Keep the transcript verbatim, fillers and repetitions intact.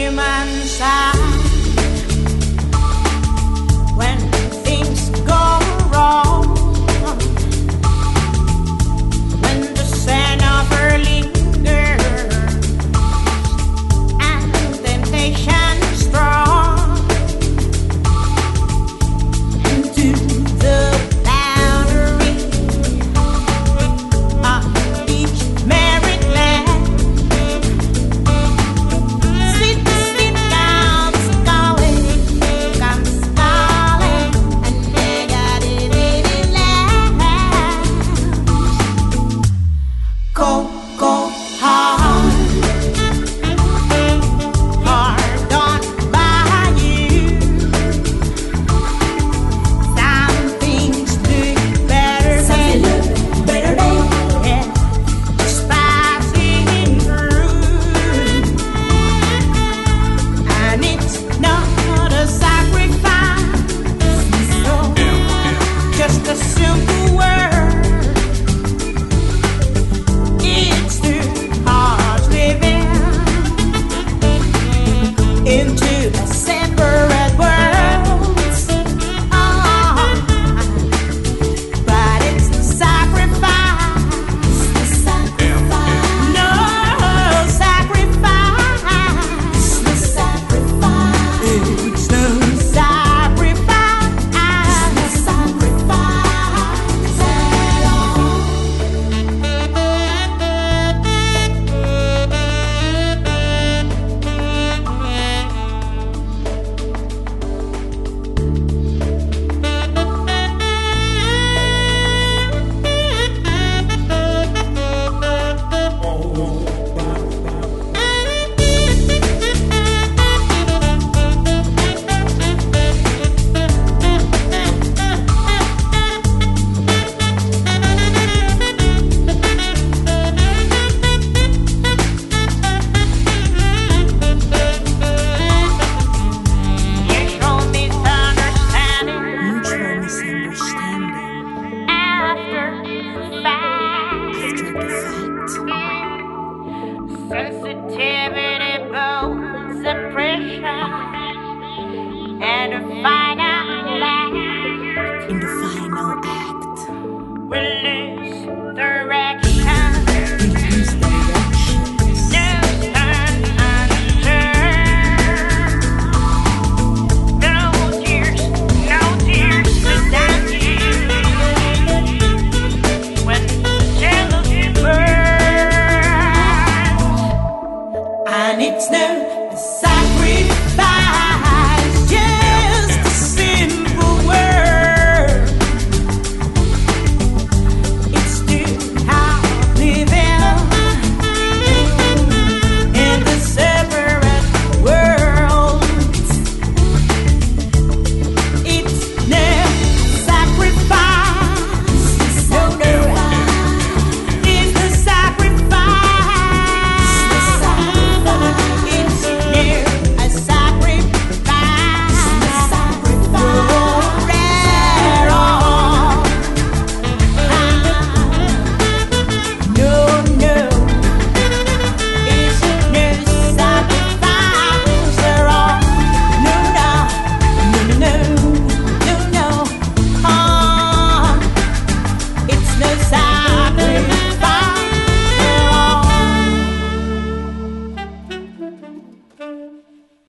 human side. When things go wrong, when the scent of her lingers and temptation strong, into the boundary of each married land, sweet, sweet comes calling, comes calling, and negativity lands. Go, go hard, hard done by you. Some things look better than better than yeah, just passing through, and it's not a sacrifice, no, just a simple word. It's two hearts living into a separate worlds. Ah, but it's the sacrifice, the sacrifice. No sacrifice, the sacrifice. It's the sacrifice, the sacrifice at all. Mutual misunderstanding Mutual misunderstanding after the fact. after the fact. Sensitive